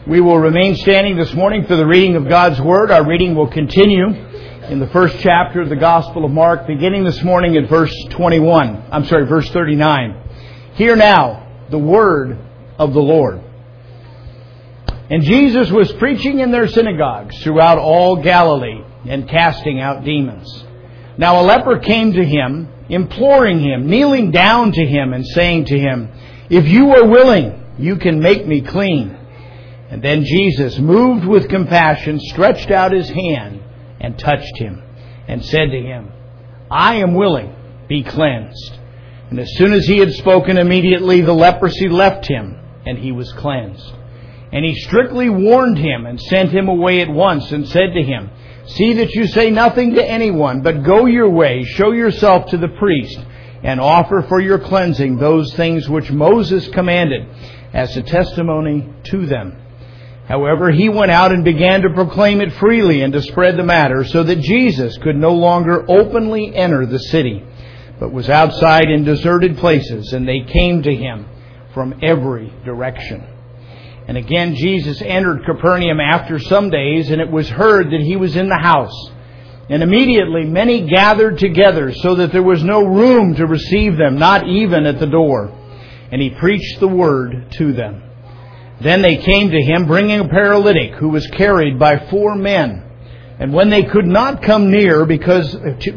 We will remain standing this morning for the reading of God's Word. Our reading will continue in the first chapter of the Gospel of Mark, beginning this morning at verse 39. Hear now the Word of the Lord. And Jesus was preaching in their synagogues throughout all Galilee and casting out demons. Now a leper came to him, imploring him, kneeling down to him and saying to him, "If you are willing, you can make me clean." And then Jesus, moved with compassion, stretched out his hand and touched him and said to him, "I am willing, be cleansed." And as soon as he had spoken, immediately the leprosy left him and he was cleansed. And he strictly warned him and sent him away at once and said to him, "See that you say nothing to anyone, but go your way, show yourself to the priest, and offer for your cleansing those things which Moses commanded as a testimony to them." However, he went out and began to proclaim it freely and to spread the matter, so that Jesus could no longer openly enter the city, but was outside in deserted places, and they came to him from every direction. And again Jesus entered Capernaum after some days, and it was heard that he was in the house. And immediately many gathered together, so that there was no room to receive them, not even at the door. And he preached the word to them. Then they came to him, bringing a paralytic who was carried by 4 men. And when they could not come near him because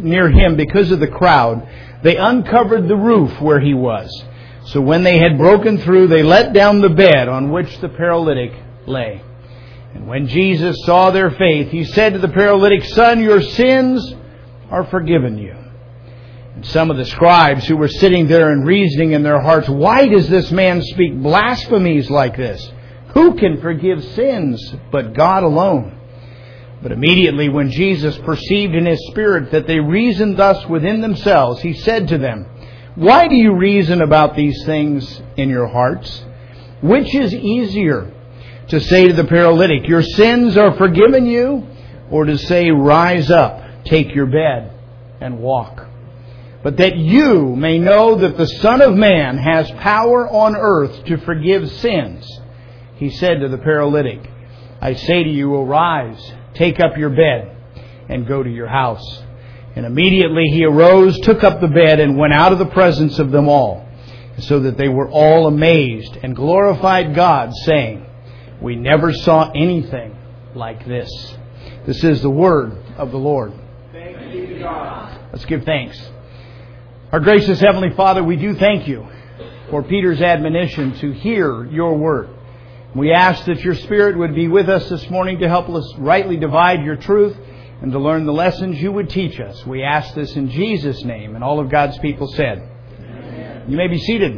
of the crowd, they uncovered the roof where he was. So when they had broken through, they let down the bed on which the paralytic lay. And when Jesus saw their faith, he said to the paralytic, "Son, your sins are forgiven you." And some of the scribes who were sitting there and reasoning in their hearts, "Why does this man speak blasphemies like this? Who can forgive sins but God alone?" But immediately when Jesus perceived in his spirit that they reasoned thus within themselves, he said to them, "Why do you reason about these things in your hearts? Which is easier, to say to the paralytic, 'Your sins are forgiven you,' or to say, 'Rise up, take your bed, and walk'? But that you may know that the Son of Man has power on earth to forgive sins," he said to the paralytic, "I say to you, arise, take up your bed, and go to your house." And immediately he arose, took up the bed, and went out of the presence of them all, so that they were all amazed and glorified God, saying, "We never saw anything like this." This is the word of the Lord. Thanks be to God. Let's give thanks. Our gracious Heavenly Father, we do thank you for Peter's admonition to hear your word. We ask that your Spirit would be with us this morning to help us rightly divide your truth and to learn the lessons you would teach us. We ask this in Jesus' name, and all of God's people said. Amen. You may be seated.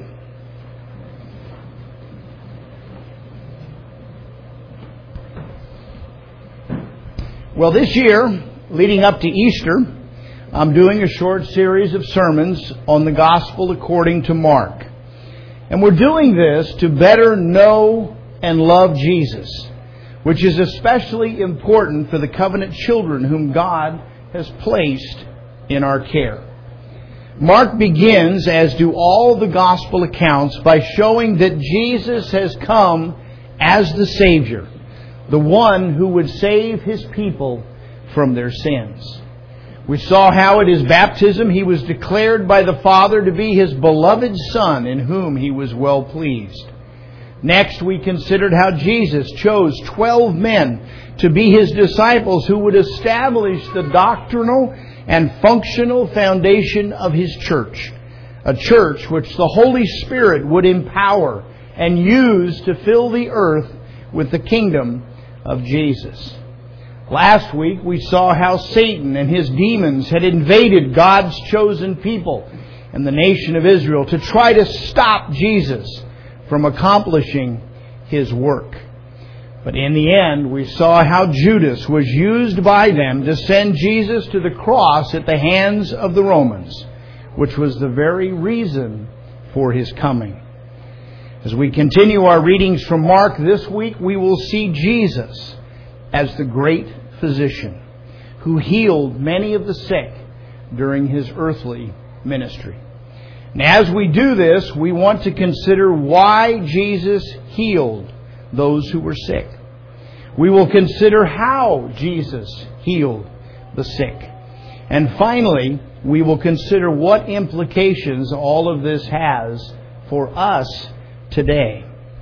Well, this year, leading up to Easter, I'm doing a short series of sermons on the Gospel according to Mark. And we're doing this to better know and love Jesus, which is especially important for the covenant children whom God has placed in our care. Mark begins, as do all the Gospel accounts, by showing that Jesus has come as the Savior, the one who would save His people from their sins. We saw how at His baptism He was declared by the Father to be His beloved Son, in whom He was well pleased. Next, we considered how Jesus chose 12 men to be His disciples who would establish the doctrinal and functional foundation of His church. A church which the Holy Spirit would empower and use to fill the earth with the kingdom of Jesus. Last week, we saw how Satan and his demons had invaded God's chosen people and the nation of Israel to try to stop Jesus from accomplishing His work. But in the end, we saw how Judas was used by them to send Jesus to the cross at the hands of the Romans, which was the very reason for His coming. As we continue our readings from Mark this week, we will see Jesus as the great physician who healed many of the sick during His earthly ministry. And as we do this, we want to consider why Jesus healed those who were sick. We will consider how Jesus healed the sick. And finally, we will consider what implications all of this has for us today.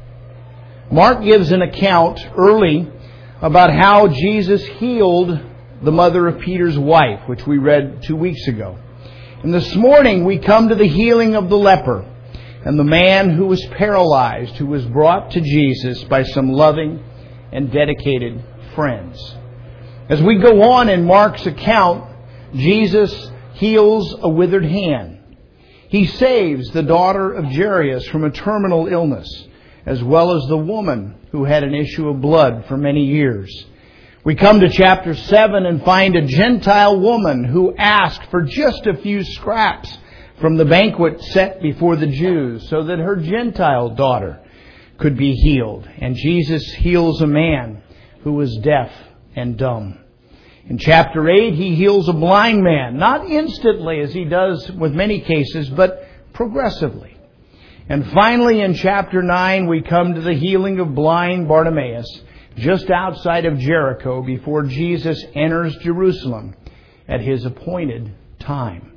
Mark gives an account early about how Jesus healed the mother of Peter's wife, which we read 2 weeks ago. And this morning we come to the healing of the leper and the man who was paralyzed, who was brought to Jesus by some loving and dedicated friends. As we go on in Mark's account, Jesus heals a withered hand. He saves the daughter of Jairus from a terminal illness, as well as the woman who had an issue of blood for many years. We come to chapter 7 and find a Gentile woman who asked for just a few scraps from the banquet set before the Jews so that her Gentile daughter could be healed. And Jesus heals a man who was deaf and dumb. In chapter 8, He heals a blind man, not instantly as He does with many cases, but progressively. And finally, in chapter 9, we come to the healing of blind Bartimaeus, just outside of Jericho, before Jesus enters Jerusalem at His appointed time.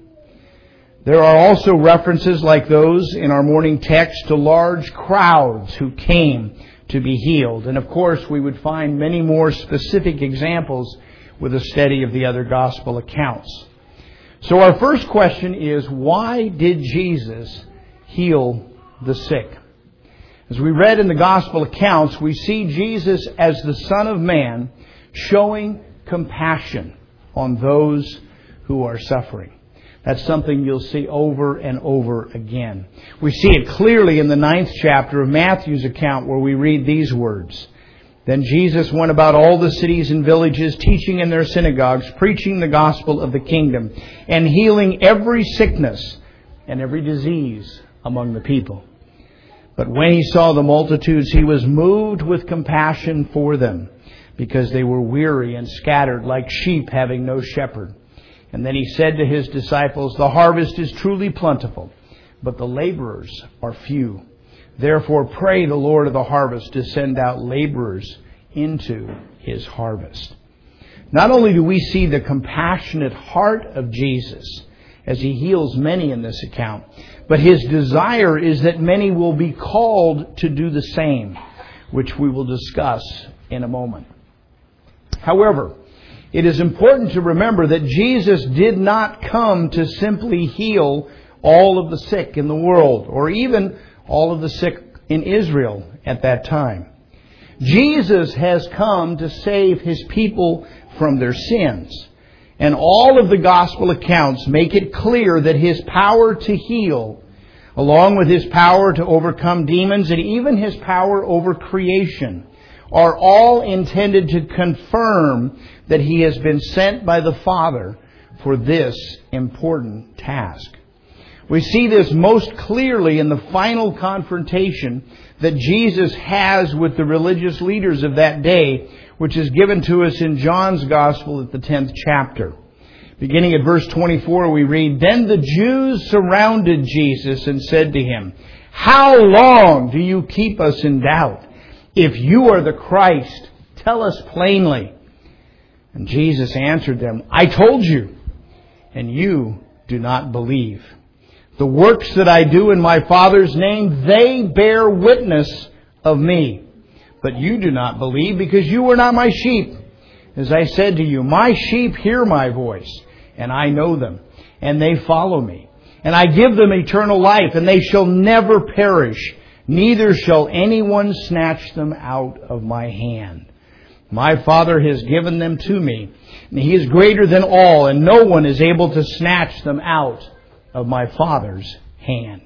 There are also references like those in our morning text to large crowds who came to be healed. And of course, we would find many more specific examples with a study of the other gospel accounts. So our first question is, why did Jesus heal the sick? As we read in the gospel accounts, we see Jesus as the Son of Man showing compassion on those who are suffering. That's something you'll see over and over again. We see it clearly in the 9th chapter of Matthew's account, where we read these words. Then Jesus went about all the cities and villages, teaching in their synagogues, preaching the gospel of the kingdom, and healing every sickness and every disease among the people. But when He saw the multitudes, He was moved with compassion for them, because they were weary and scattered like sheep having no shepherd. And then He said to His disciples, the harvest is truly plentiful, but the laborers are few. Therefore pray the Lord of the harvest to send out laborers into His harvest. Not only do we see the compassionate heart of Jesus as He heals many in this account, but His desire is that many will be called to do the same, which we will discuss in a moment. However, it is important to remember that Jesus did not come to simply heal all of the sick in the world, or even all of the sick in Israel at that time. Jesus has come to save His people from their sins. And all of the gospel accounts make it clear that His power to heal, along with His power to overcome demons and even His power over creation, are all intended to confirm that He has been sent by the Father for this important task. We see this most clearly in the final confrontation that Jesus has with the religious leaders of that day, which is given to us in John's Gospel at the 10th chapter. Beginning at verse 24, we read, Then the Jews surrounded Jesus and said to Him, How long do you keep us in doubt? If you are the Christ, tell us plainly. And Jesus answered them, I told you, and you do not believe. The works that I do in my Father's name, they bear witness of me. But you do not believe, because you are not my sheep. As I said to you, my sheep hear my voice, and I know them, and they follow me. And I give them eternal life, and they shall never perish, neither shall anyone snatch them out of my hand. My Father has given them to me, and He is greater than all, and no one is able to snatch them out of my Father's hand.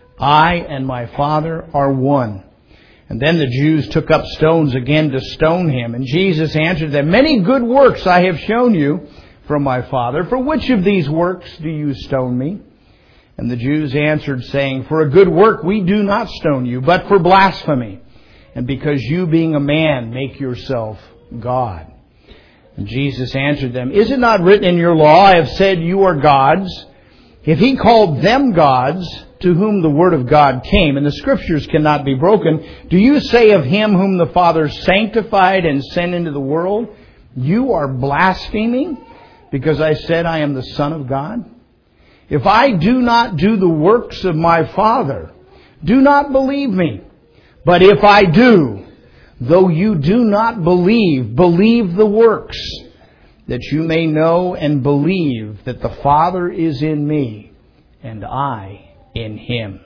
I and my Father are one. And then the Jews took up stones again to stone Him. And Jesus answered them, Many good works I have shown you from my Father. For which of these works do you stone me? And the Jews answered, saying, For a good work we do not stone you, but for blasphemy, and because you, being a man, make yourself God. And Jesus answered them, Is it not written in your law, I have said you are gods? If He called them gods to whom the Word of God came, and the Scriptures cannot be broken, do you say of Him whom the Father sanctified and sent into the world, you are blaspheming because I said I am the Son of God? If I do not do the works of my Father, do not believe me. But if I do, though you do not believe, believe the works, that you may know and believe that the Father is in me, and I in Him.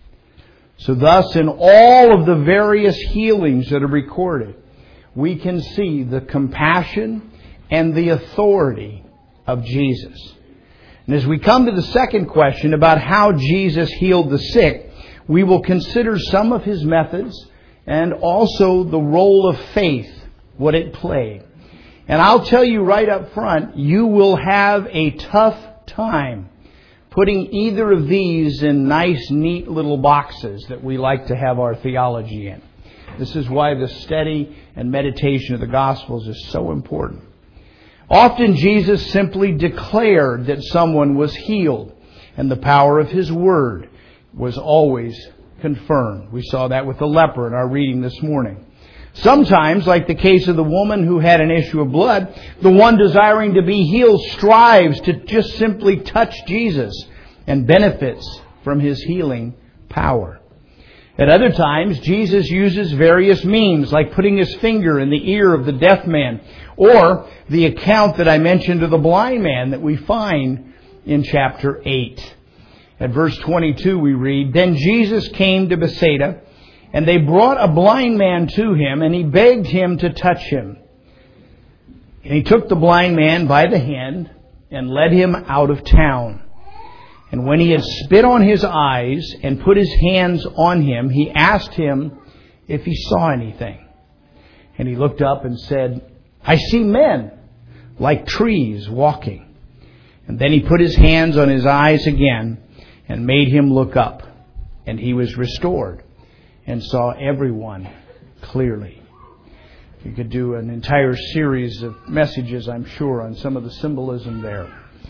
So thus, in all of the various healings that are recorded, we can see the compassion and the authority of Jesus. And as we come to the second question about how Jesus healed the sick, we will consider some of His methods and also the role of faith, what it played. And I'll tell you right up front, you will have a tough time putting either of these in nice, neat little boxes that we like to have our theology in. This is why the study and meditation of the Gospels is so important. Often Jesus simply declared that someone was healed, and the power of His Word was always confirmed. We saw that with the leper in our reading this morning. Sometimes, like the case of the woman who had an issue of blood, the one desiring to be healed strives to just simply touch Jesus and benefits from His healing power. At other times, Jesus uses various means, like putting His finger in the ear of the deaf man, or the account that I mentioned of the blind man that we find in chapter 8. At verse 22 we read, Then Jesus came to Bethsaida, and they brought a blind man to Him, and He begged Him to touch Him. And He took the blind man by the hand and led him out of town. And when He had spit on his eyes and put His hands on him, He asked him if he saw anything. And he looked up and said, I see men like trees walking. And then He put His hands on his eyes again and made him look up. And he was restored and saw everyone clearly. You could do an entire series of messages, I'm sure, on some of the symbolism there.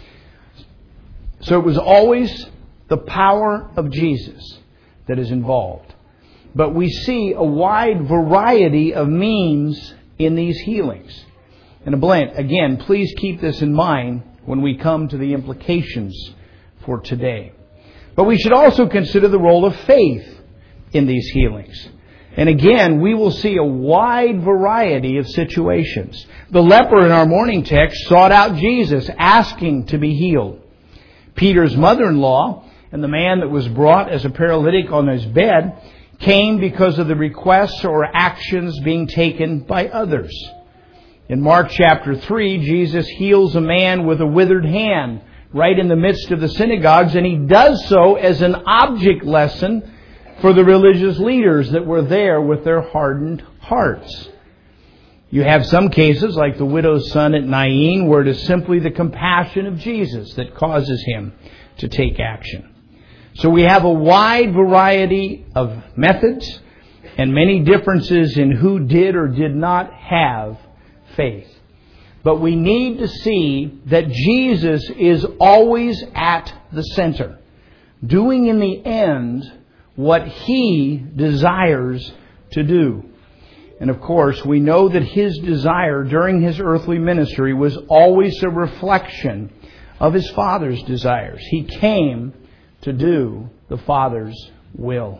So it was always the power of Jesus that is involved. But we see a wide variety of means in these healings. And again, please keep this in mind when we come to the implications for today. But we should also consider the role of faith in these healings. And again, we will see a wide variety of situations. The leper in our morning text sought out Jesus, asking to be healed. Peter's mother-in-law and the man that was brought as a paralytic on his bed came because of the requests or actions being taken by others. In Mark chapter 3, Jesus heals a man with a withered hand right in the midst of the synagogues, and He does so as an object lesson for the religious leaders that were there with their hardened hearts. You have some cases, like the widow's son at Nain, where it is simply the compassion of Jesus that causes him to take action. So we have a wide variety of methods and many differences in who did or did not have faith. But we need to see that Jesus is always at the center, doing in the end what He desires to do. And of course, we know that His desire during His earthly ministry was always a reflection of His Father's desires. He came to do the Father's will.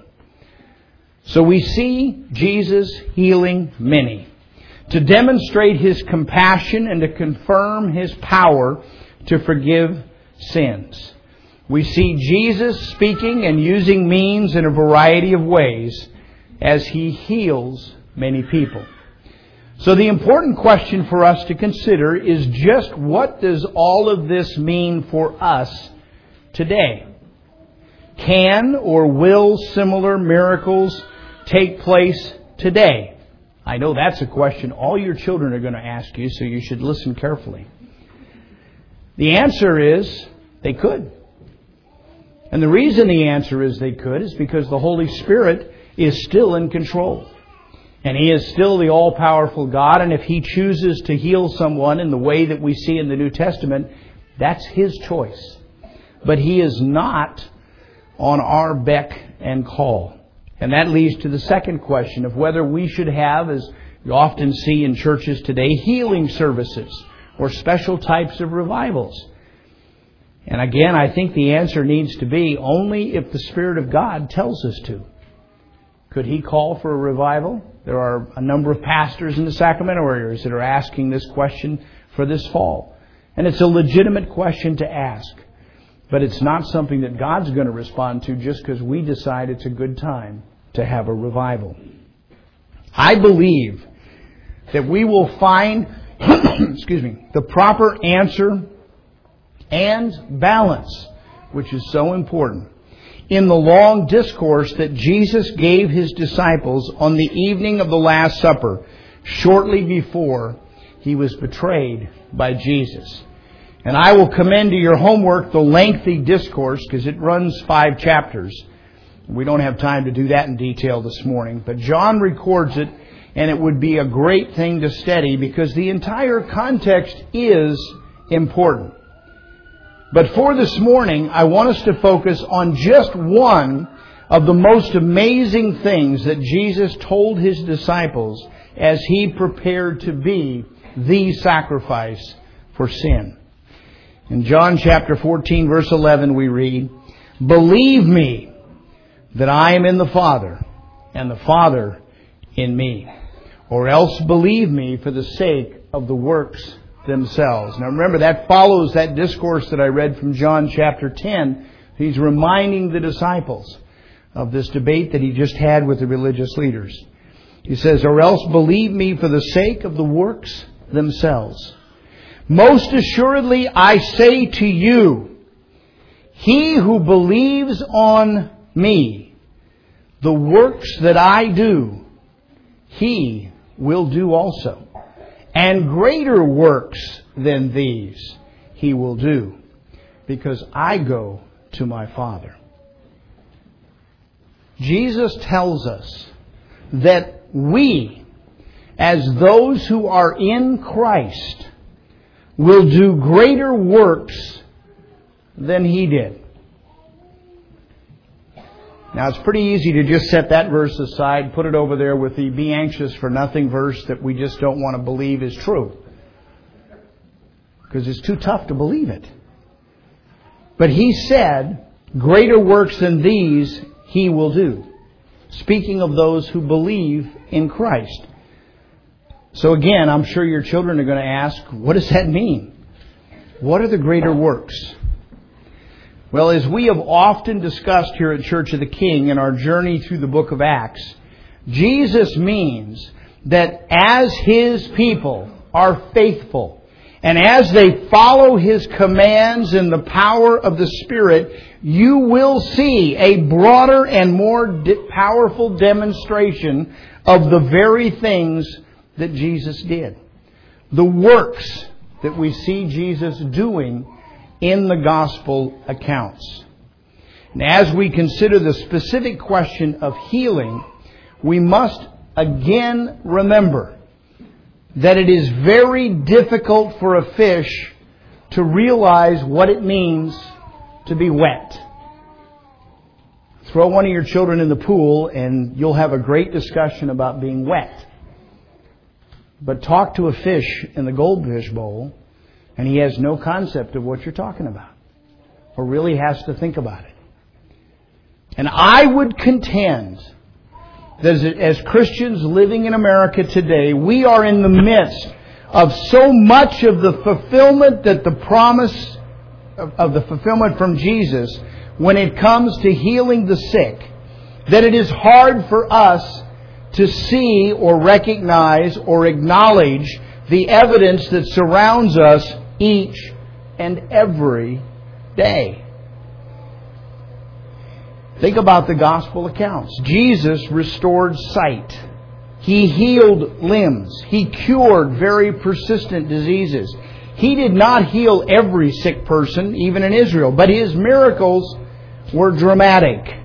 So we see Jesus healing many, to demonstrate His compassion and to confirm His power to forgive sins. We see Jesus speaking and using means in a variety of ways as He heals many people. So the important question for us to consider is just what does all of this mean for us today? Can or will similar miracles take place today? I know that's a question all your children are going to ask you, so you should listen carefully. The answer is they could. And the reason the answer is they could is because the Holy Spirit is still in control. And He is still the all-powerful God, and if He chooses to heal someone in the way that we see in the New Testament, that's His choice. But He is not on our beck and call. And that leads to the second question of whether we should have, as you often see in churches today, healing services or special types of revivals. And again, I think the answer needs to be only if the Spirit of God tells us to. Could He call for a revival? There are a number of pastors in the Sacramento areas that are asking this question for this fall. And it's a legitimate question to ask. But it's not something that God's going to respond to just because we decide it's a good time to have a revival. I believe that we will find the proper answer and balance, which is so important, in the long discourse that Jesus gave His disciples on the evening of the Last Supper, shortly before He was betrayed by Jesus. And I will commend to your homework the lengthy discourse, because it runs 5 chapters. We don't have time to do that in detail this morning, but John records it, and it would be a great thing to study because the entire context is important. But for this morning, I want us to focus on just one of the most amazing things that Jesus told His disciples as He prepared to be the sacrifice for sin. In John chapter 14, verse 11, we read, "Believe me that I am in the Father, and the Father in me. Or else believe me for the sake of the works themselves." Now remember, that follows that discourse that I read from John chapter 10. He's reminding the disciples of this debate that He just had with the religious leaders. He says, "Or else believe me for the sake of the works themselves. Most assuredly I say to you, he who believes on me, the works that I do, he will do also. And greater works than these he will do, because I go to my Father." Jesus tells us that we, as those who are in Christ, will do greater works than He did. Now, it's pretty easy to just set that verse aside, put it over there with the "be anxious for nothing" verse that we just don't want to believe is true, because it's too tough to believe it. But He said, greater works than these He will do, speaking of those who believe in Christ. So again, I'm sure your children are going to ask, what does that mean? What are the greater works? Well, as we have often discussed here at Church of the King in our journey through the book of Acts, Jesus means that as His people are faithful, and as they follow His commands in the power of the Spirit, you will see a broader and more powerful demonstration of the very things that Jesus did. The works that we see Jesus doing in the gospel accounts. And as we consider the specific question of healing, we must again remember that it is very difficult for a fish to realize what it means to be wet. Throw one of your children in the pool and you'll have a great discussion about being wet. But talk to a fish in the goldfish bowl, and he has no concept of what you're talking about, or really has to think about it. And I would contend that as Christians living in America today, we are in the midst of so much of the fulfillment that the promise of the fulfillment from Jesus when it comes to healing the sick, that it is hard for us to see or recognize or acknowledge the evidence that surrounds us each and every day. Think about the gospel accounts. Jesus restored sight. He healed limbs. He cured very persistent diseases. He did not heal every sick person, even in Israel, but His miracles were dramatic.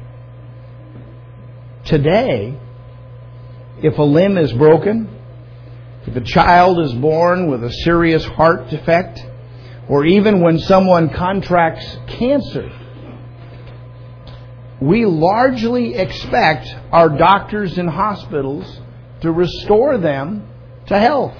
Today, if a limb is broken, if a child is born with a serious heart defect, or even when someone contracts cancer, we largely expect our doctors and hospitals to restore them to health.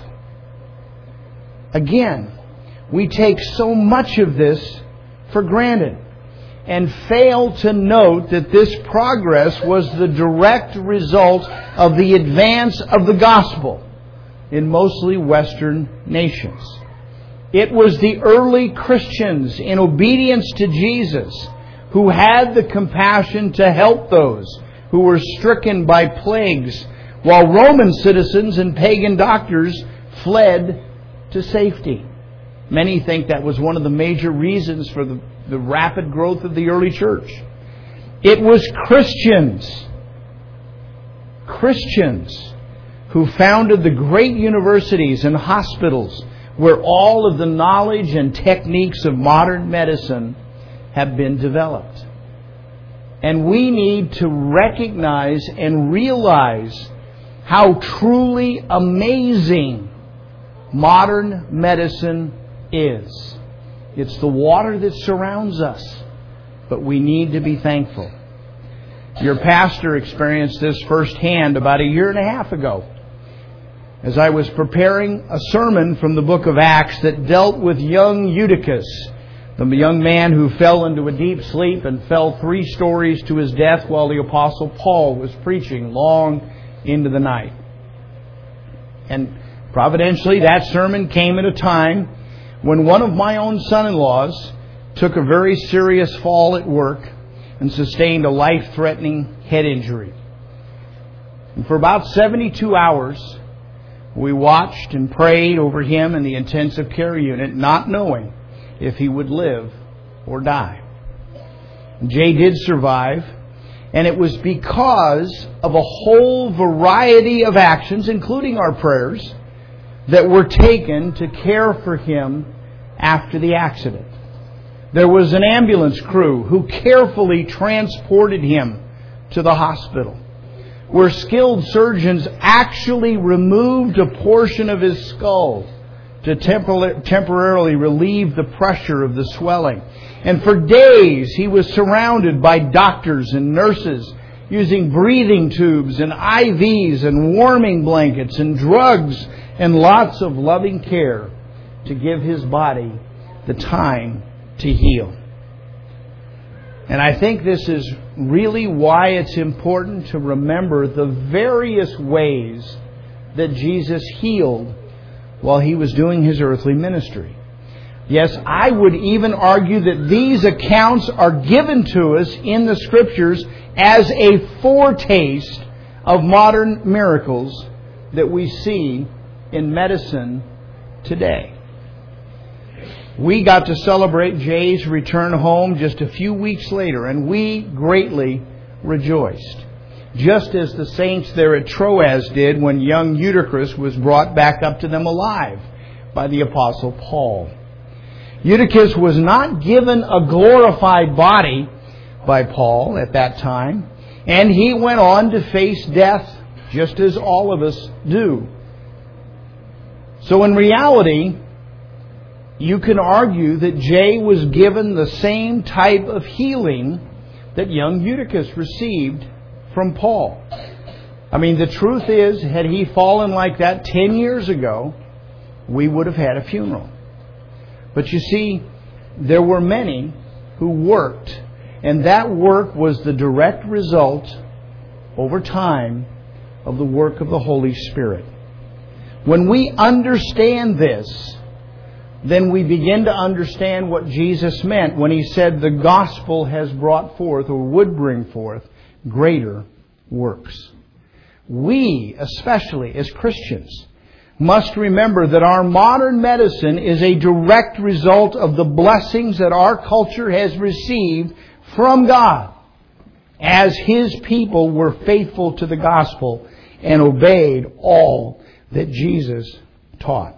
Again, we take so much of this for granted and fail to note that this progress was the direct result of the advance of the gospel in mostly Western nations. It was the early Christians, in obedience to Jesus, who had the compassion to help those who were stricken by plagues, while Roman citizens and pagan doctors fled to safety. Many think that was one of the major reasons for the rapid growth of the early church. It was Christians who founded the great universities and hospitals where all of the knowledge and techniques of modern medicine have been developed. And we need to recognize and realize how truly amazing modern medicine is. It's the water that surrounds us, but we need to be thankful. Your pastor experienced this firsthand about a year and a half ago, as I was preparing a sermon from the book of Acts that dealt with young Eutychus, the young man who fell into a deep sleep and fell 3 stories to his death while the Apostle Paul was preaching long into the night. And providentially, that sermon came at a time when one of my own son-in-laws took a very serious fall at work and sustained a life-threatening head injury. And for about 72 hours, we watched and prayed over him in the intensive care unit, not knowing if he would live or die. And Jay did survive, and it was because of a whole variety of actions, including our prayers, that were taken to care for him after the accident. There was an ambulance crew who carefully transported him to the hospital, where skilled surgeons actually removed a portion of his skull to temporarily relieve the pressure of the swelling. And for days he was surrounded by doctors and nurses using breathing tubes and IVs and warming blankets and drugs and lots of loving care to give his body the time to heal. And I think this is really why it's important to remember the various ways that Jesus healed while he was doing his earthly ministry. Yes, I would even argue that these accounts are given to us in the Scriptures as a foretaste of modern miracles that we see in medicine today. We got to celebrate Jay's return home just a few weeks later, and we greatly rejoiced, just as the saints there at Troas did when young Eutychus was brought back up to them alive by the Apostle Paul. Eutychus was not given a glorified body by Paul at that time, and he went on to face death just as all of us do. So in reality, you can argue that Jay was given the same type of healing that young Eutychus received from Paul. I mean, the truth is, had he fallen like that 10 years ago, we would have had a funeral. But you see, there were many who worked, and that work was the direct result, over time, of the work of the Holy Spirit. When we understand this, then we begin to understand what Jesus meant when he said the gospel has brought forth, or would bring forth, greater works. We, especially as Christians, must remember that our modern medicine is a direct result of the blessings that our culture has received from God as His people were faithful to the gospel and obeyed all that Jesus taught.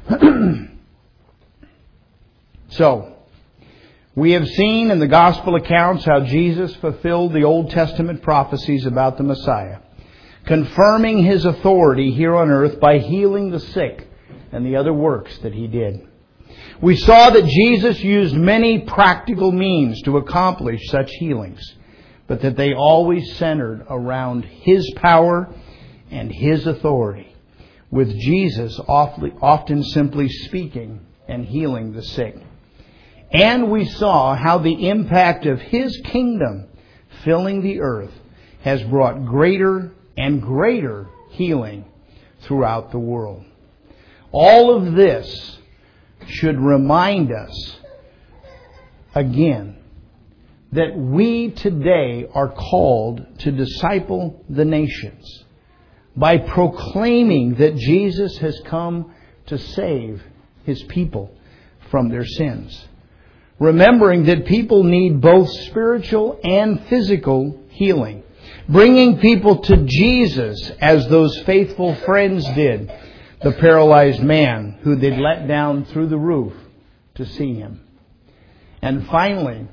So, we have seen in the gospel accounts how Jesus fulfilled the Old Testament prophecies about the Messiah, confirming His authority here on earth by healing the sick and the other works that He did. We saw that Jesus used many practical means to accomplish such healings. but that they always centered around His power and His authority, with Jesus often simply speaking and healing the sick. And we saw how the impact of His kingdom filling the earth has brought greater and greater healing throughout the world. All of this should remind us again that we today are called to disciple the nations by proclaiming that Jesus has come to save His people from their sins. Remembering that people need both spiritual and physical healing. Bringing people to Jesus as those faithful friends did the paralyzed man who they'd let down through the roof to see him. And finally,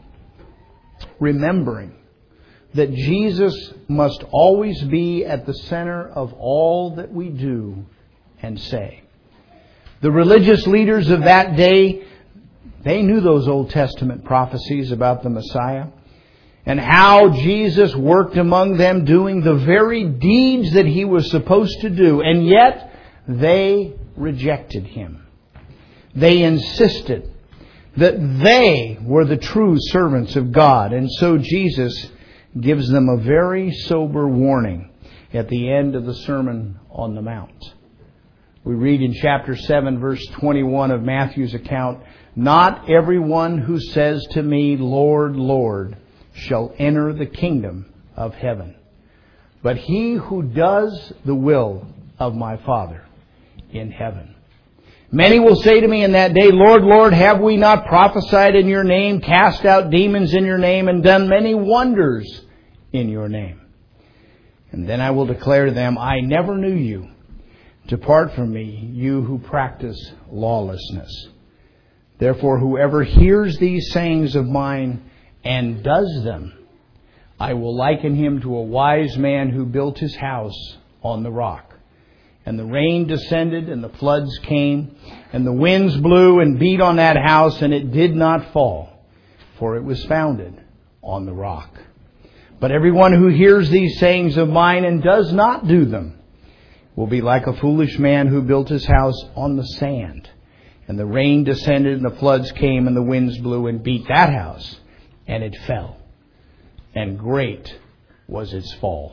remembering that Jesus must always be at the center of all that we do and say. The religious leaders of that day, they knew those Old Testament prophecies about the Messiah and how Jesus worked among them doing the very deeds that He was supposed to do, and yet they rejected Him. They insisted that they were the true servants of God, and so Jesus gives them a very sober warning at the end of the Sermon on the Mount. We read in chapter 7, verse 21 of Matthew's account, "Not everyone who says to me, 'Lord, Lord,' shall enter the kingdom of heaven, but he who does the will of my Father in heaven. Many will say to me in that day, 'Lord, Lord, have we not prophesied in your name, cast out demons in your name, and done many wonders in your name?' And then I will declare to them, 'I never knew you. Depart from me, you who practice lawlessness.' Therefore, whoever hears these sayings of mine and does them, I will liken him to a wise man who built his house on the rock. And the rain descended, and the floods came, and the winds blew and beat on that house, and it did not fall, for it was founded on the rock. But everyone who hears these sayings of mine and does not do them will be like a foolish man who built his house on the sand. And the rain descended, and the floods came, and the winds blew and beat that house, and it fell. And great was its fall."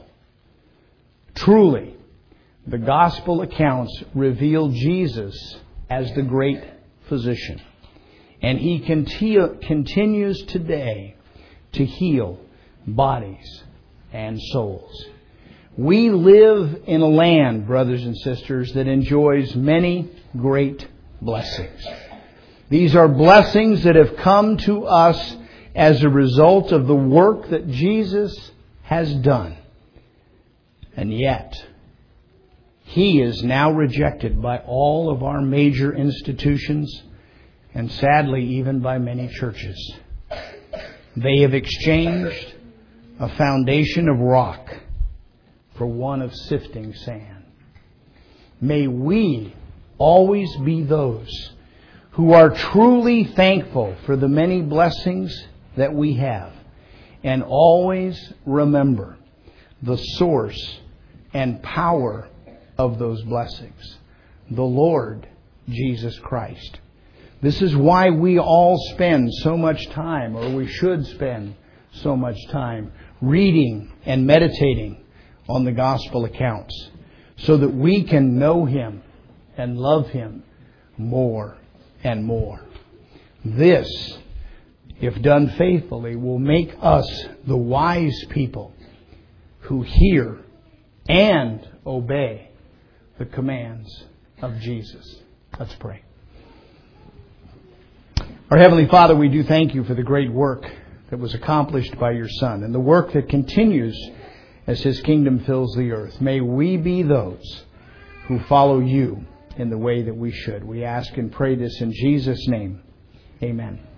Truly, the gospel accounts reveal Jesus as the great physician. And He continues today to heal bodies and souls. We live in a land, brothers and sisters, that enjoys many great blessings. These are blessings that have come to us as a result of the work that Jesus has done. And yet, He is now rejected by all of our major institutions and sadly even by many churches. They have exchanged a foundation of rock for one of sifting sand. May we always be those who are truly thankful for the many blessings that we have, and always remember the source and power of those blessings, the Lord Jesus Christ. This is why we all spend so much time, or we should spend so much time, reading and meditating on the gospel accounts, so that we can know Him and love Him more and more. This, if done faithfully, will make us the wise people who hear and obey the commands of Jesus. Let's pray. Our Heavenly Father, we do thank You for the great work that was accomplished by Your Son and the work that continues as His kingdom fills the earth. May we be those who follow You in the way that we should. We ask and pray this in Jesus' name. Amen.